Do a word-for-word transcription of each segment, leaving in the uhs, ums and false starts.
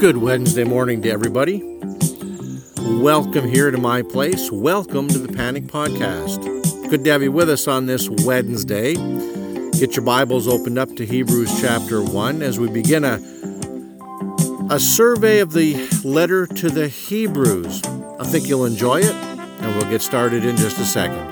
Good Wednesday morning to everybody. Welcome here to my place. Welcome to the Panic Podcast. Good to have you with us on this Wednesday. Get your Bibles opened up to Hebrews chapter one as we begin a, a survey of the letter to the Hebrews. I think you'll enjoy it, and we'll get started in just a second.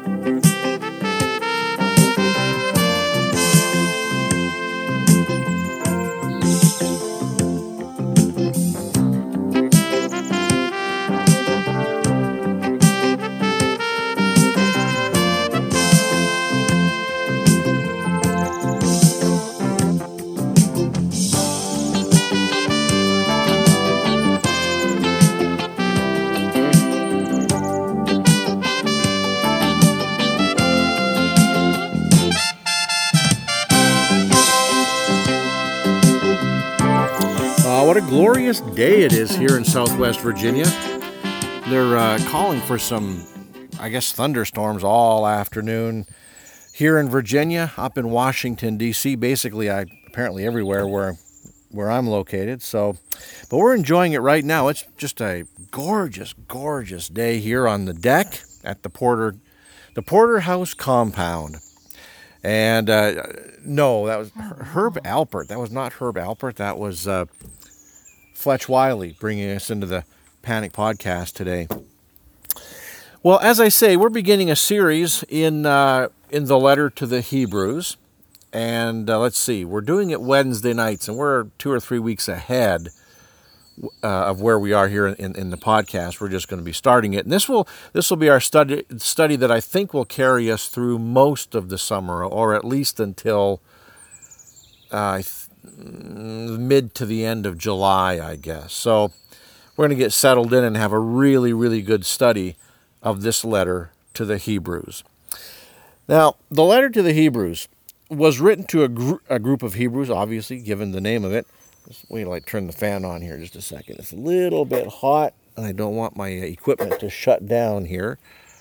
What a glorious day it is here in Southwest Virginia. They're uh, calling for some, I guess, thunderstorms all afternoon here in Virginia, up in Washington, D C, basically I apparently everywhere where where I'm located. So, but we're enjoying it right now. It's just a gorgeous, gorgeous day here on the deck at the Porter, the Porter House compound. And uh, no, that was Herb Alpert. That was not Herb Alpert. That was uh, Fletch Wiley bringing us into the Panic Podcast today. Well, as I say, we're beginning a series in uh, in the letter to the Hebrews. And uh, let's see, we're doing it Wednesday nights, and we're two or three weeks ahead uh, of where we are here in, in the podcast. We're just going to be starting it. And this will this will be our study, study that I think will carry us through most of the summer, or at least until uh, mid to the end of July, I guess. So we're going to get settled in and have a really, really good study of this letter to the Hebrews. Now, the letter to the Hebrews was written to a, gr- a group of Hebrews, obviously, given the name of it. Just wait till I turn the fan on here just a second. It's a little bit hot, and I don't want my equipment to shut down here.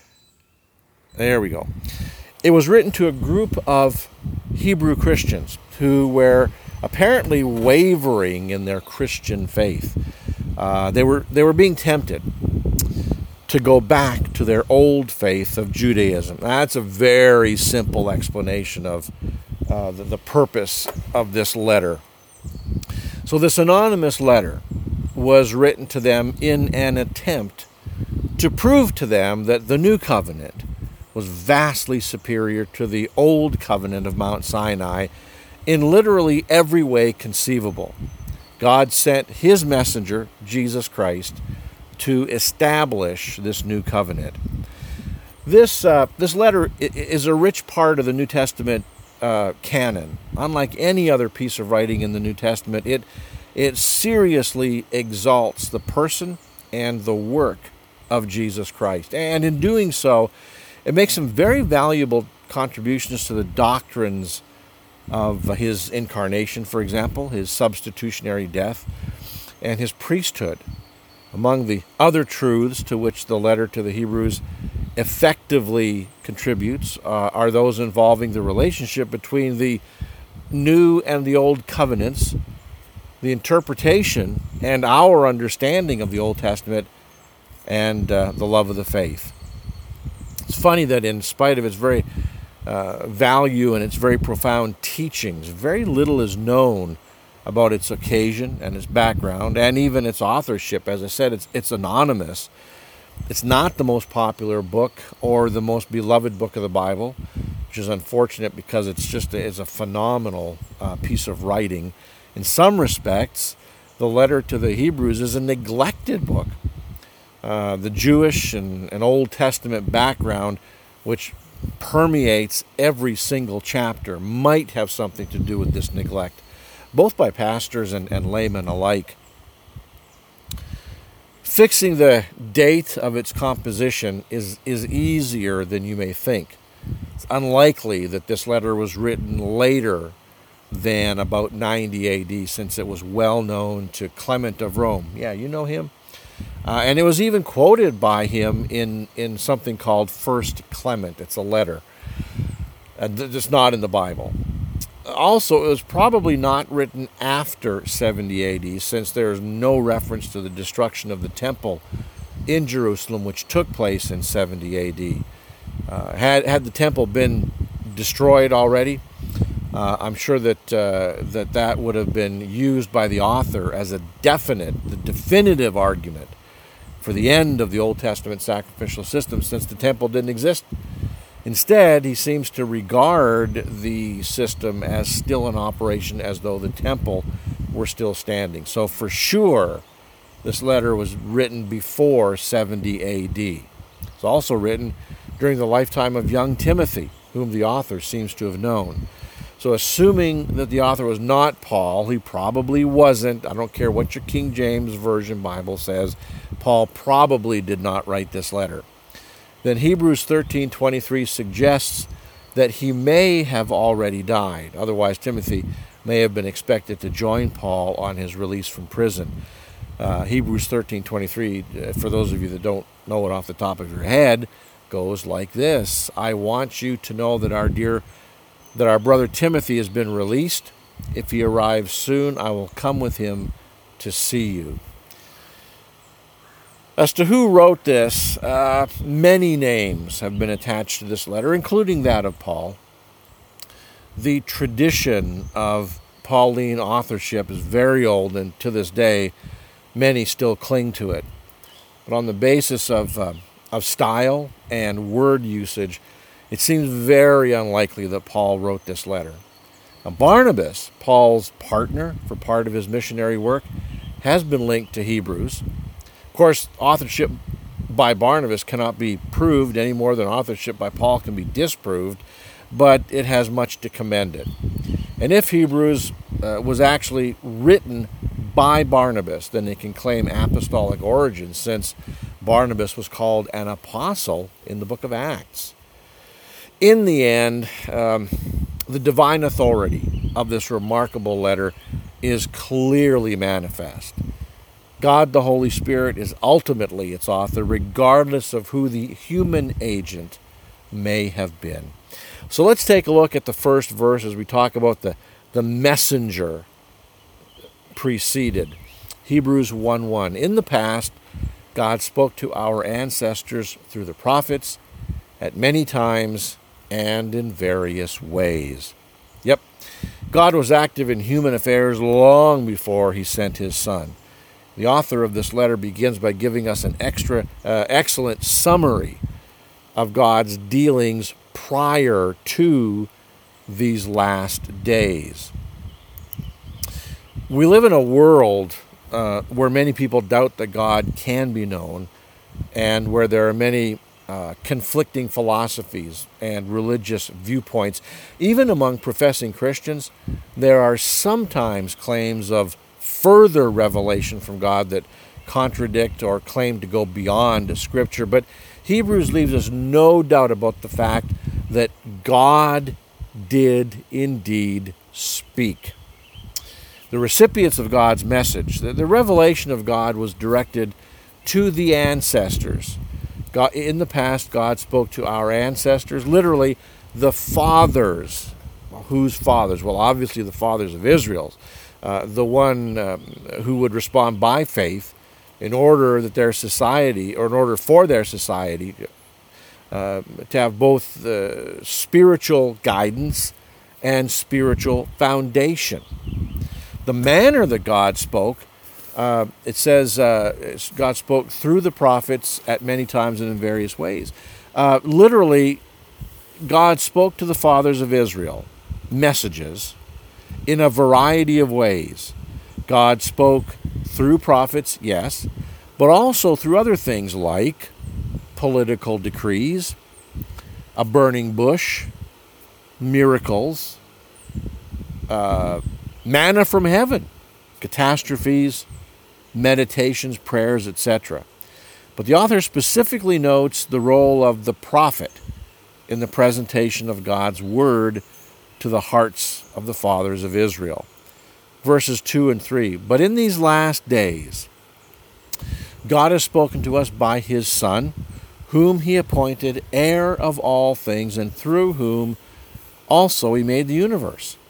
There we go. It was written to a group of Hebrew Christians who were apparently wavering in their Christian faith. Uh, they were they were being tempted to go back to their old faith of Judaism. That's a very simple explanation of uh, the, the purpose of this letter. So this anonymous letter was written to them in an attempt to prove to them that the new covenant was vastly superior to the old covenant of Mount Sinai in literally every way conceivable. God sent his messenger, Jesus Christ, to establish this new covenant. This uh, this letter is a rich part of the New Testament uh, canon. Unlike any other piece of writing in the New Testament, it it seriously exalts the person and the work of Jesus Christ. And in doing so, it makes some very valuable contributions to the doctrines of his incarnation, for example, his substitutionary death, and his priesthood. Among the other truths to which the letter to the Hebrews effectively contributes uh, are those involving the relationship between the new and the old covenants, the interpretation and our understanding of the Old Testament, and uh, the love of the faith. It's funny that in spite of its very uh, value and its very profound teachings, very little is known about its occasion and its background and even its authorship. As I said, it's it's anonymous. It's not the most popular book or the most beloved book of the Bible, which is unfortunate because it's just a, it's a phenomenal uh, piece of writing. In some respects, the letter to the Hebrews is a neglected book. Uh, the Jewish and, and Old Testament background, which permeates every single chapter, might have something to do with this neglect, both by pastors and, and laymen alike. Fixing the date of its composition is, is easier than you may think. It's unlikely that this letter was written later than about ninety A D, since it was well known to Clement of Rome. Yeah, you know him? Uh, and it was even quoted by him in, in something called First Clement. It's a letter. Uh, it's not in the Bible. Also, it was probably not written after seventy A D, since there is no reference to the destruction of the temple in Jerusalem, which took place in seventy A D. Uh, had had the temple been destroyed already, uh, I'm sure that uh, that that would have been used by the author as a definite, the definitive argument for the end of the Old Testament sacrificial system, since the temple didn't exist. Instead, he seems to regard the system as still in operation, as though the temple were still standing. So for sure, this letter was written before seventy A D. It's also written during the lifetime of young Timothy, whom the author seems to have known. So assuming that the author was not Paul, he probably wasn't. I don't care what your King James Version Bible says. Paul probably did not write this letter. Then Hebrews thirteen twenty-three suggests that he may have already died. Otherwise, Timothy may have been expected to join Paul on his release from prison. Uh, Hebrews thirteen twenty-three, for those of you that don't know it off the top of your head, goes like this: I want you to know that our dear, that our brother Timothy has been released. If he arrives soon, I will come with him to see you. As to who wrote this, uh, many names have been attached to this letter, including that of Paul. The tradition of Pauline authorship is very old, and to this day, many still cling to it. But on the basis of, uh, of style and word usage, it seems very unlikely that Paul wrote this letter. Now, Barnabas, Paul's partner for part of his missionary work, has been linked to Hebrews. Of course, authorship by Barnabas cannot be proved any more than authorship by Paul can be disproved, but it has much to commend it. And if Hebrews uh, was actually written by Barnabas, then it can claim apostolic origin, since Barnabas was called an apostle in the book of Acts. In the end, um, the divine authority of this remarkable letter is clearly manifest. God the Holy Spirit is ultimately its author, regardless of who the human agent may have been. So let's take a look at the first verse as we talk about the, the messenger preceded. Hebrews one one. In the past, God spoke to our ancestors through the prophets at many times and in various ways. Yep, God was active in human affairs long before he sent his Son. The author of this letter begins by giving us an extra uh, excellent summary of God's dealings prior to these last days. We live in a world uh, where many people doubt that God can be known, and where there are many uh, conflicting philosophies and religious viewpoints. Even among professing Christians, there are sometimes claims of further revelation from God that contradict or claim to go beyond Scripture. But Hebrews leaves us no doubt about the fact that God did indeed speak. The recipients of God's message, the, the revelation of God was directed to the ancestors. God, in the past, God spoke to our ancestors, literally the fathers. Whose fathers? Well, obviously the fathers of Israel. Uh, the one um, who would respond by faith in order that their society, or in order for their society uh, to have both uh, spiritual guidance and spiritual foundation. The manner that God spoke, uh, it says uh, God spoke through the prophets at many times and in various ways. Uh, literally, God spoke to the fathers of Israel messages in a variety of ways. God spoke through prophets, yes, but also through other things like political decrees, a burning bush, miracles, uh, manna from heaven, catastrophes, meditations, prayers, et cetera. But the author specifically notes the role of the prophet in the presentation of God's word to the hearts of the fathers of Israel. Verses two and three. But in these last days, God has spoken to us by his Son, whom he appointed heir of all things, and through whom also he made the universe.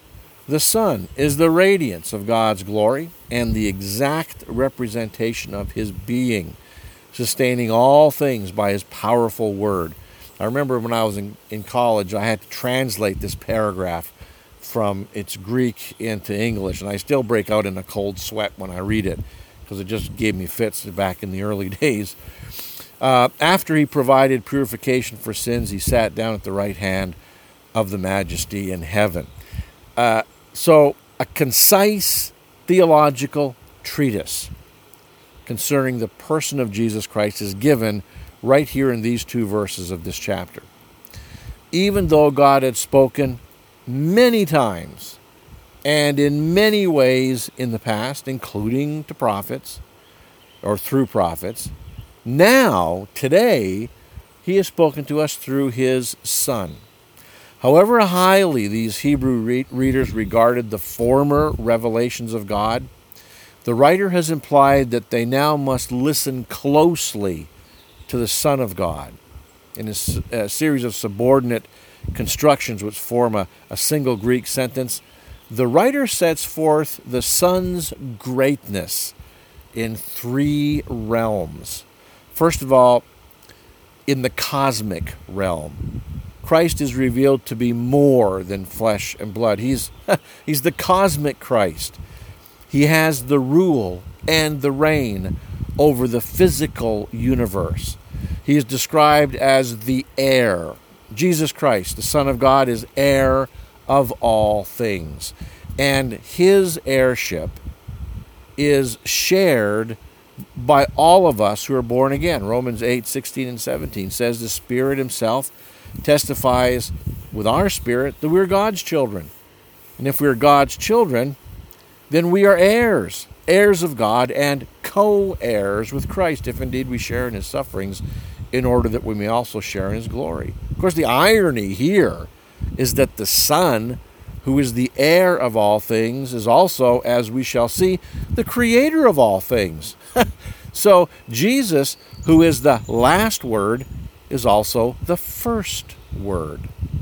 The Son is the radiance of God's glory and the exact representation of his being, sustaining all things by his powerful word. I remember when I was in, in college, I had to translate this paragraph from its Greek into English, and I still break out in a cold sweat when I read it, because it just gave me fits back in the early days. Uh, after he provided purification for sins, he sat down at the right hand of the Majesty in heaven. Uh, so, a concise theological treatise concerning the person of Jesus Christ is given right here in these two verses of this chapter. Even though God had spoken many times and in many ways in the past, including to prophets or through prophets, now, today, he has spoken to us through his Son. However highly these Hebrew re- readers regarded the former revelations of God, the writer has implied that they now must listen closely to the Son of God. In a, a series of subordinate constructions which form a, a single Greek sentence, the writer sets forth the Son's greatness in three realms. First of all, in the cosmic realm, Christ is revealed to be more than flesh and blood. He's, he's the cosmic Christ. He has the rule and the reign over the physical universe. He is described as the heir. Jesus Christ, the Son of God, is heir of all things. And his heirship is shared by all of us who are born again. Romans eight, sixteen and seventeen says the Spirit himself testifies with our spirit that we're God's children. And if we're God's children, then we are heirs, heirs of God and co-heirs with Christ, if indeed we share in his sufferings, in order that we may also share in his glory. Of course, the irony here is that the Son, who is the heir of all things, is also, as we shall see, the creator of all things. So Jesus, who is the last word, is also the first word.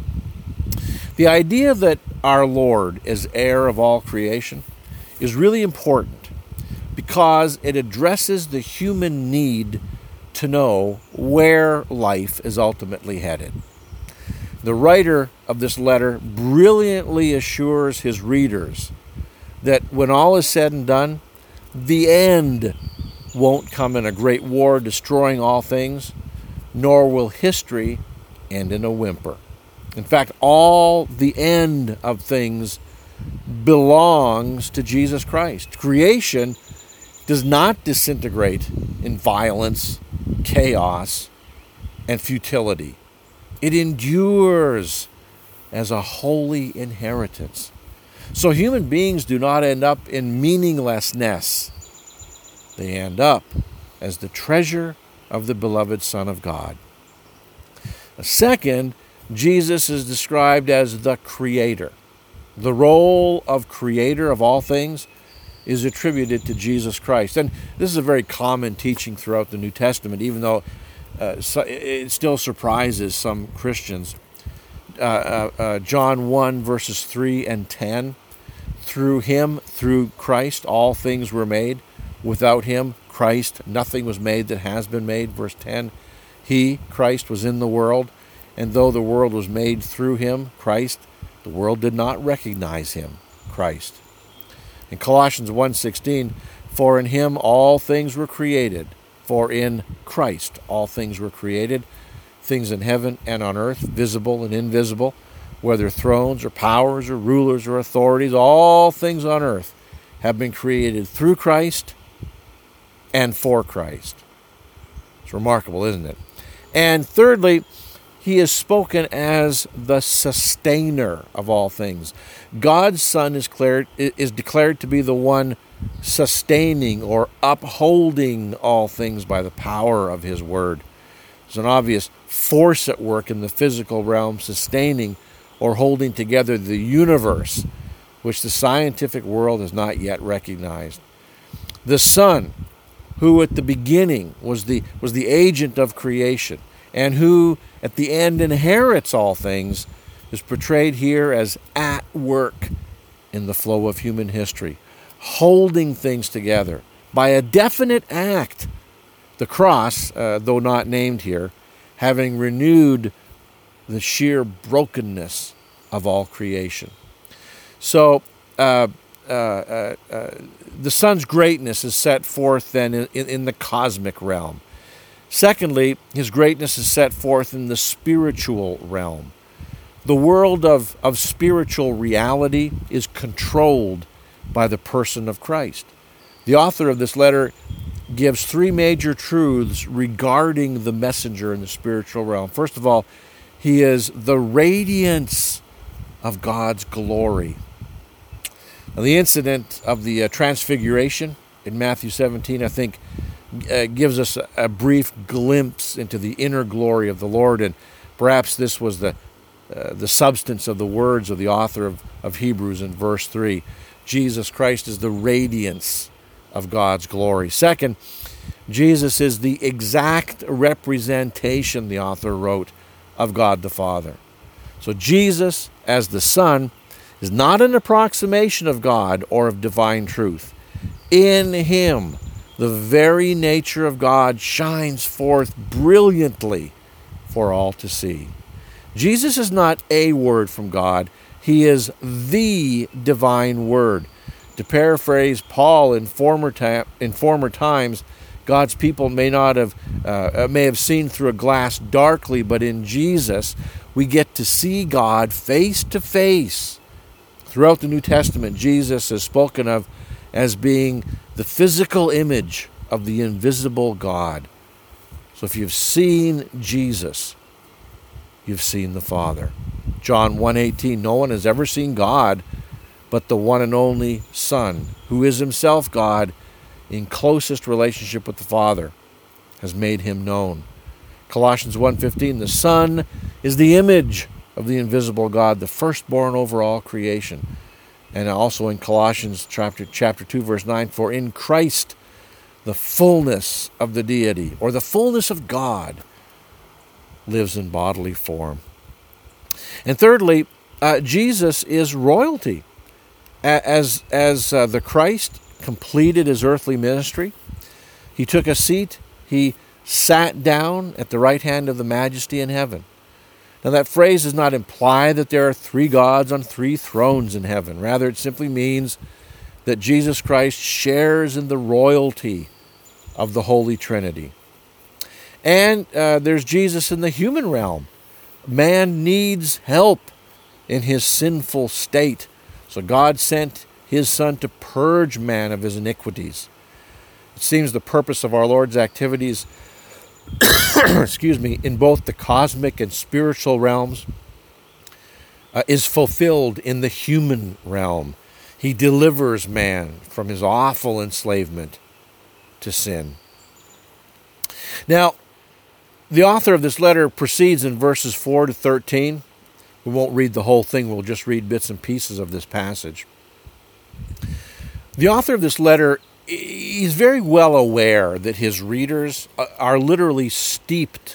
The idea that our Lord is heir of all creation is really important because it addresses the human need to know where life is ultimately headed. The writer of this letter brilliantly assures his readers that when all is said and done, the end won't come in a great war destroying all things, nor will history end in a whimper. In fact, all the end of things belongs to Jesus Christ. Creation does not disintegrate in violence, chaos, and futility. It endures as a holy inheritance. So human beings do not end up in meaninglessness. They end up as the treasure of the beloved Son of God. Second, Jesus is described as the Creator. The role of Creator of all things is attributed to Jesus Christ. And this is a very common teaching throughout the New Testament, even though uh, it still surprises some Christians. Uh, uh, uh, John one, verses three and ten, through him, through Christ, all things were made. Without him, Christ, nothing was made that has been made. Verse ten, he, Christ, was in the world, and though the world was made through him, Christ, the world did not recognize him, Christ. In Colossians one sixteen, for in him all things were created, for in Christ all things were created, things in heaven and on earth, visible and invisible, whether thrones or powers or rulers or authorities, all things on earth have been created through Christ and for Christ. It's remarkable, isn't it? And thirdly, he is spoken as the sustainer of all things. God's Son is declared, is declared to be the one sustaining or upholding all things by the power of his word. There's an obvious force at work in the physical realm, sustaining or holding together the universe, which the scientific world has not yet recognized. The Son, who at the beginning was the was the agent of creation, and who at the end inherits all things, is portrayed here as at work in the flow of human history, holding things together by a definite act. The cross, uh, though not named here, having renewed the sheer brokenness of all creation. So uh, uh, uh, uh, the Son's greatness is set forth then in, in, in the cosmic realm. Secondly, his greatness is set forth in the spiritual realm. The world of, of spiritual reality is controlled by the person of Christ. The author of this letter gives three major truths regarding the messenger in the spiritual realm. First of all, he is the radiance of God's glory. Now, the incident of the uh, transfiguration in Matthew seventeen, I think, uh, gives us a, a brief glimpse into the inner glory of the Lord, and perhaps this was the uh, the substance of the words of the author of, of Hebrews in verse three. Jesus Christ is the radiance of God's glory. Second, Jesus is the exact representation, the author wrote, of God the Father. So Jesus, as the Son, is not an approximation of God or of divine truth. In him, the very nature of God shines forth brilliantly for all to see. Jesus is not a word from God. He is the divine word. To paraphrase Paul, in former, ta- in former times, God's people may not have uh, may have seen through a glass darkly, but in Jesus we get to see God face to face. Throughout the New Testament, Jesus is spoken of as being the physical image of the invisible God. So if you've seen Jesus, you've seen the Father. John one eighteen, no one has ever seen God but the one and only Son, who is himself God, in closest relationship with the Father, has made him known. Colossians one fifteen, the Son is the image of the invisible God, the firstborn over all creation. And also in Colossians chapter, chapter two, verse nine, for in Christ the fullness of the deity, or the fullness of God, lives in bodily form. And thirdly, uh, Jesus is royalty. As, as uh, the Christ completed his earthly ministry, he took a seat, he sat down at the right hand of the Majesty in heaven. Now that phrase does not imply that there are three gods on three thrones in heaven. Rather, it simply means that Jesus Christ shares in the royalty of the Holy Trinity. And uh, there's Jesus in the human realm. Man needs help in his sinful state. So God sent his Son to purge man of his iniquities. It seems the purpose of our Lord's activities excuse me, in both the cosmic and spiritual realms uh, is fulfilled in the human realm. He delivers man from his awful enslavement to sin. Now, the author of this letter proceeds in verses four to thirteen. We won't read the whole thing, we'll just read bits and pieces of this passage. The author of this letter is very well aware that his readers are literally steeped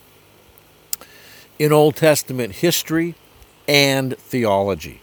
in Old Testament history and theology.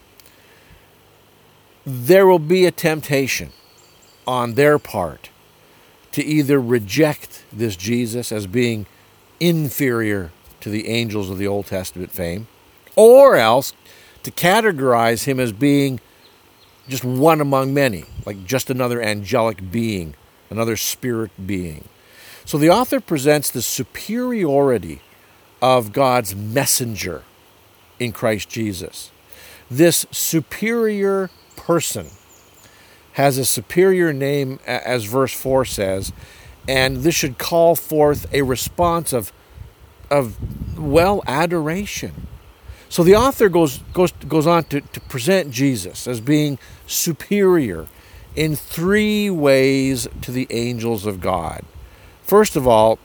There will be a temptation on their part to either reject this Jesus as being inferior to the angels of the Old Testament fame, or else to categorize him as being just one among many, like just another angelic being, another spirit being. So the author presents the superiority of God's messenger in Christ Jesus. This superior person has a superior name, as verse four says, and this should call forth a response of, of well, adoration. So the author goes goes goes on to, to present Jesus as being superior in three ways to the angels of God. First of all,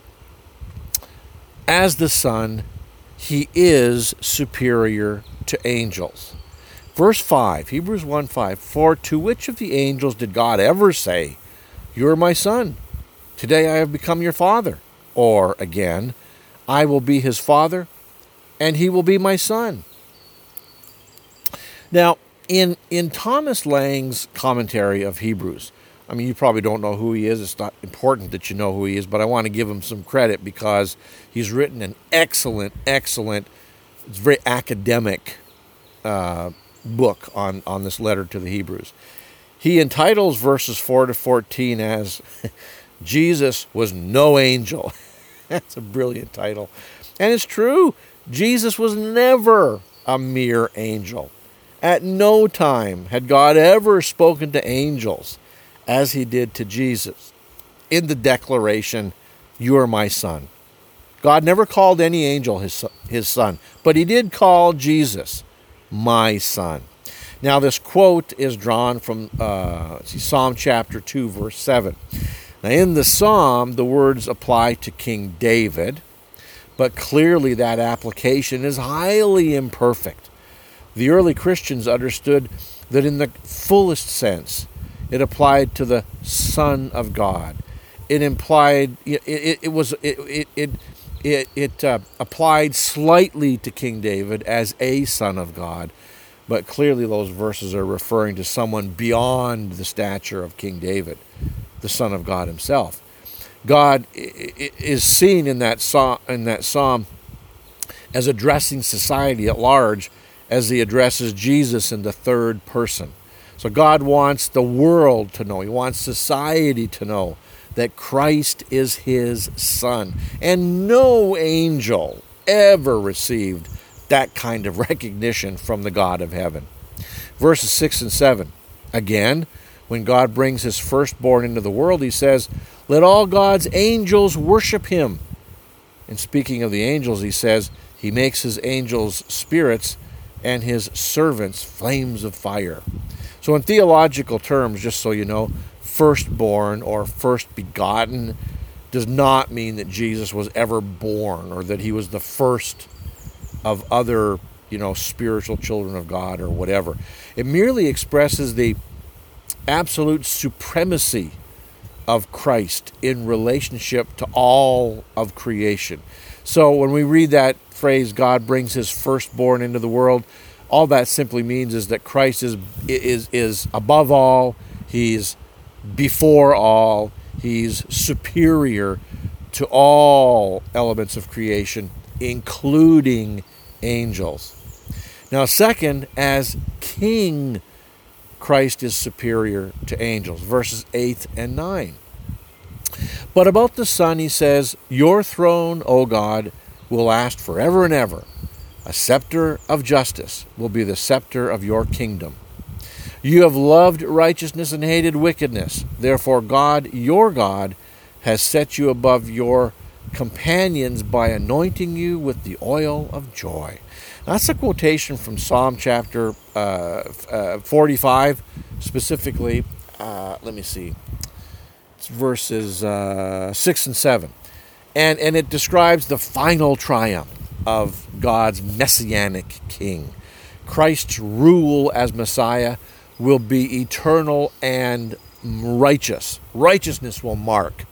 as the Son, he is superior to angels. Verse five, Hebrews one five, for to which of the angels did God ever say, you are my Son, today I have become your Father? Or again, I will be his Father, and he will be my Son. Now, In, in Thomas Lang's commentary of Hebrews, I mean, you probably don't know who he is. It's not important that you know who he is, but I want to give him some credit because he's written an excellent, excellent, it's very academic uh, book on, on this letter to the Hebrews. He entitles verses four to fourteen as Jesus was no angel. That's a brilliant title. And it's true. Jesus was never a mere angel. At no time had God ever spoken to angels as he did to Jesus in the declaration, "You are my son." God never called any angel his, his son, but he did call Jesus my son. Now, this quote is drawn from uh, let's see, Psalm chapter two, verse seven. Now, in the psalm, the words apply to King David, but clearly that application is highly imperfect. The early Christians understood that in the fullest sense, it applied to the Son of God. It implied it, it, it was it it it it, it uh, applied slightly to King David as a son of God. But clearly those verses are referring to someone beyond the stature of King David, the Son of God himself. God is seen in that psalm, in that psalm as addressing society at large as he addresses Jesus in the third person. So God wants the world to know, he wants society to know that Christ is his Son. And no angel ever received that kind of recognition from the God of heaven. Verses six and seven. Again, when God brings his firstborn into the world, he says, "Let all God's angels worship him." And speaking of the angels, he says, he makes his angels spirits and his servants flames of fire. So in theological terms, just so you know, firstborn or first begotten does not mean that Jesus was ever born or that he was the first of other, you know, spiritual children of God or whatever. It merely expresses the absolute supremacy of Christ in relationship to all of creation. So when we read that phrase, God brings his firstborn into the world, all that simply means is that Christ is is is above all, he's before all, he's superior to all elements of creation, including angels. Now, second, as king, Christ is superior to angels. Verses eight and nine. But about the Son, he says, "Your throne, O God, will last forever and ever. A scepter of justice will be the scepter of your kingdom. You have loved righteousness and hated wickedness. Therefore, God, your God, has set you above your companions by anointing you with the oil of joy." That's a quotation from Psalm chapter uh, uh, forty-five, specifically. Uh, let me see. It's verses uh, six and seven. And, and it describes the final triumph of God's messianic king. Christ's rule as Messiah will be eternal and righteous. Righteousness will mark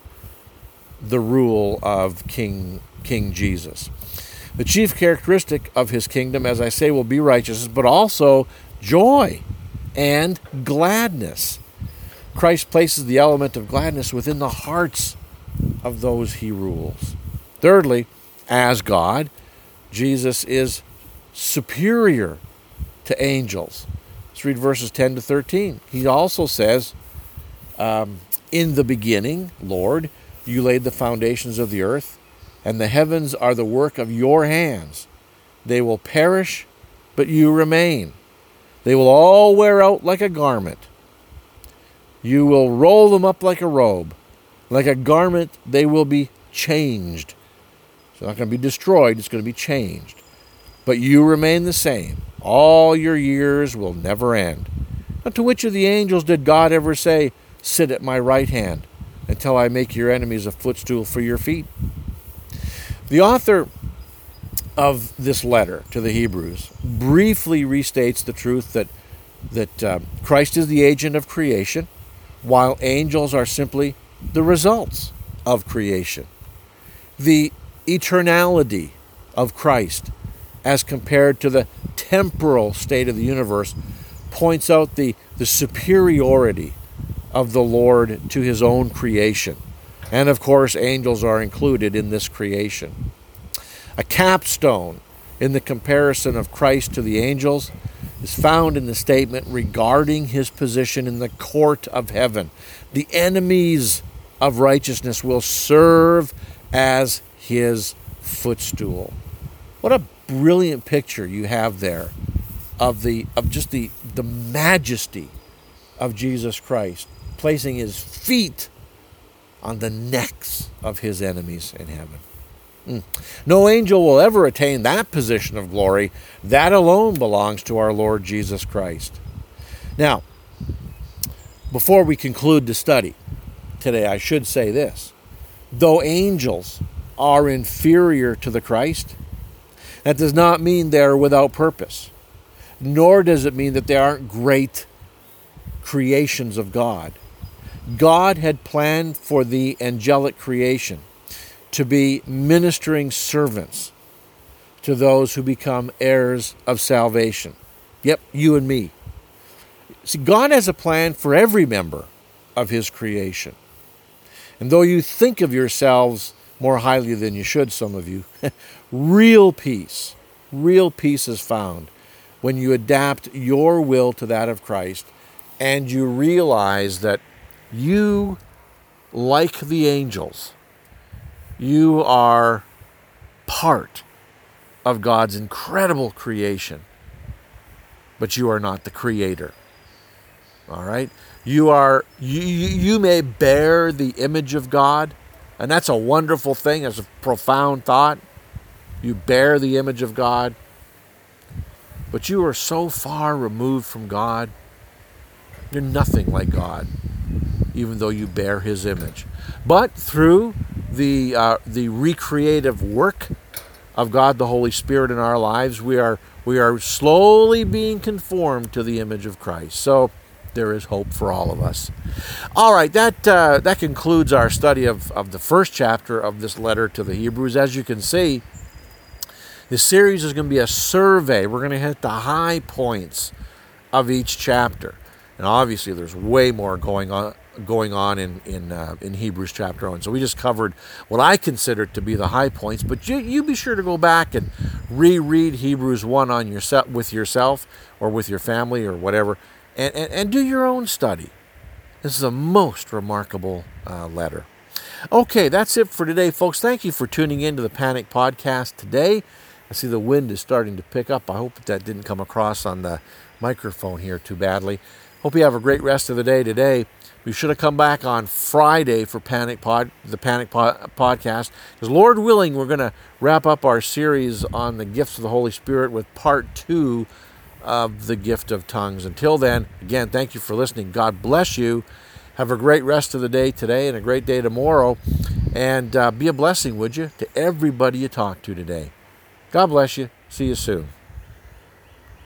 the rule of King King Jesus. The chief characteristic of his kingdom, as I say, will be righteousness, but also joy and gladness. Christ places the element of gladness within the hearts of those he rules. Thirdly, as God, Jesus is superior to angels. Let's read verses ten to thirteen. He also says, um, "In the beginning, Lord, you laid the foundations of the earth, and the heavens are the work of your hands. They will perish, but you remain. They will all wear out like a garment. You will roll them up like a robe. Like a garment, they will be changed." It's not going to be destroyed, it's going to be changed. "But you remain the same. All your years will never end." Now, to which of the angels did God ever say, "Sit at my right hand until I make your enemies a footstool for your feet"? The author of this letter to the Hebrews briefly restates the truth that, that uh, Christ is the agent of creation, while angels are simply the results of creation. The eternality of Christ as compared to the temporal state of the universe points out the, the superiority of the Lord to his own creation. And of course, angels are included in this creation. A capstone in the comparison of Christ to the angels is found in the statement regarding his position in the court of heaven. The enemies of righteousness will serve as his footstool. What a brilliant picture you have there of the of just the, the majesty of Jesus Christ, placing his feet on the necks of his enemies in heaven. Mm. No angel will ever attain that position of glory. That alone belongs to our Lord Jesus Christ. Now, before we conclude the study today, I should say this. Though angels are inferior to the Christ, that does not mean they're without purpose, nor does it mean that they aren't great creations of God. God had planned for the angelic creation to be ministering servants to those who become heirs of salvation. Yep, you and me. See, God has a plan for every member of his creation. And though you think of yourselves more highly than you should, some of you, real peace, real peace is found when you adapt your will to that of Christ and you realize that you, like the angels, you are part of God's incredible creation, but you are not the creator. All right? You are you, you may bear the image of God, and that's a wonderful thing. That's a profound thought. You bear the image of God, but you are so far removed from God. You're nothing like God, even though you bear his image. But through the uh, the recreative work of God the Holy Spirit in our lives, we are we are slowly being conformed to the image of Christ. So there is hope for all of us. All right, that uh, that concludes our study of, of the first chapter of this letter to the Hebrews. As you can see, this series is going to be a survey. We're going to hit the high points of each chapter. And obviously there's way more going on going on in in, uh, in Hebrews chapter one. So we just covered what I consider to be the high points, but you you be sure to go back and reread Hebrews one on yourself with yourself or with your family or whatever, and, and, and do your own study. This is a most remarkable uh, letter. Okay, that's it for today, folks. Thank you for tuning in to the Panic Podcast today. I see the wind is starting to pick up. I hope that didn't come across on the microphone here too badly. Hope you have a great rest of the day today. We should have come back on Friday for Panic Pod, the Panic Pod, Podcast. Because Lord willing, we're going to wrap up our series on the gifts of the Holy Spirit with part two of the gift of tongues. Until then, again, thank you for listening. God bless you. Have a great rest of the day today and a great day tomorrow. And uh, be a blessing, would you, to everybody you talk to today. God bless you. See you soon.